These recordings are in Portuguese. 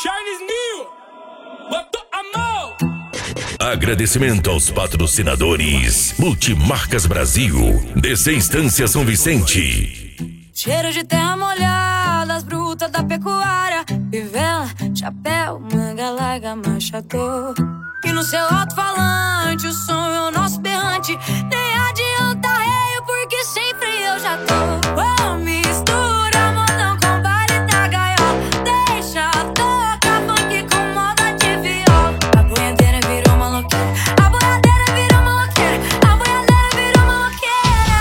Charles New botou a mão. Agradecimento aos patrocinadores Multimarcas Brasil, DC Estância São Vicente. Cheiro de terra molhada, as brutas da pecuária, fivela, chapéu, manga larga, machador. E no seu alto-falante, o som é o nosso berrante. Nem adianta reio, porque sempre eu já tô. Oh, mistura modão com baile da gaiola. Deixa tocar funk com moda de viola. A boiadeira virou maloqueira, a boiadeira virou maloqueira, a boiadeira virou maloqueira.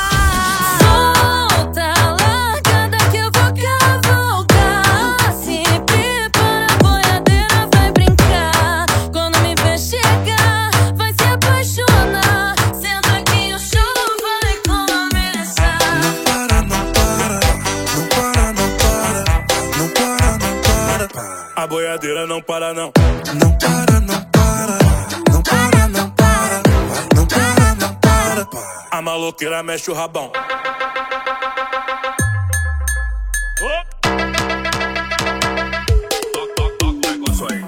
Solta, largada que eu vou cavalgar. Se prepara, a boiadeira vai brincar. Quando me ver chegar, vai se apaixonar. Senta aqui, o show vai começar. Não para, não para, não para, não para, não para, não para. A boiadeira não para não. Não para, não para, não para, não para, não para, não para. A maloqueira mexe o rabão. Toca o negócio aí.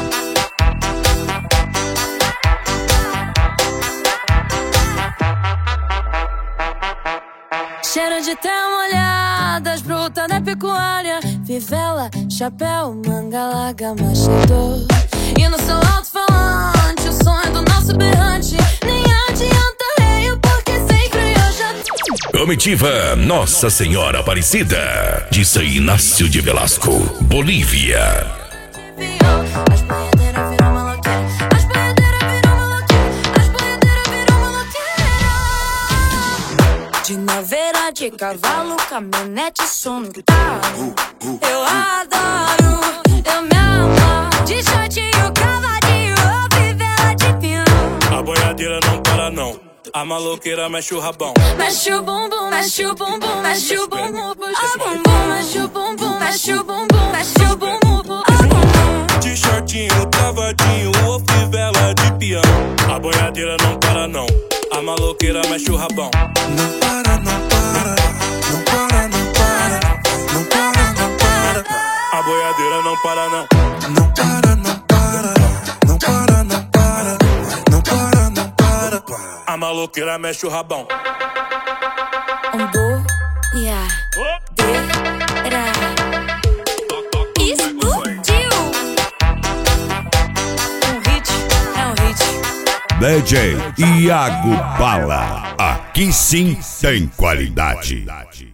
Cheiro de terra molhada, as brutas da pecuária, fivela, chapéu, manga larga, machador. E no seu alto-falante, o som é do nosso berrante. Nem adianta reio, porque sempre eu já Comitiva Nossa Senhora Aparecida, de São Inácio de Velasco, Bolívia. As boiadeiras viram maloqueira, as boiadeiras viram maloqueira, as boiadeiras viram maloqueira. De naveira, de cavalo, caminhonete, som no carro. Eu adoro, eu me amo. De shortinho, cavadinho, ou fivela de pinhão. A boiadeira não para não. A maloqueira mexe o rabão. Mexe o bumbum, mexe o bumbum, mexe o bumbum, puxa o bumbum, mexe o bumbum, mexe o bumbum, mexe o bumbum, puxa o bumbum. De shortinho, cavadinho ou fivela de peão. A boiadeira não para não. A maloqueira mexe o rabão. Não para, não para, não para, não para, não para, não para. A boiadeira não para não. Não para, não para, não para, não para, não para, não para. A maloqueira mexe o rabão. Boiadeira explodiu. Um hit é um hit. DJ Iago Bala, aqui sim tem qualidade.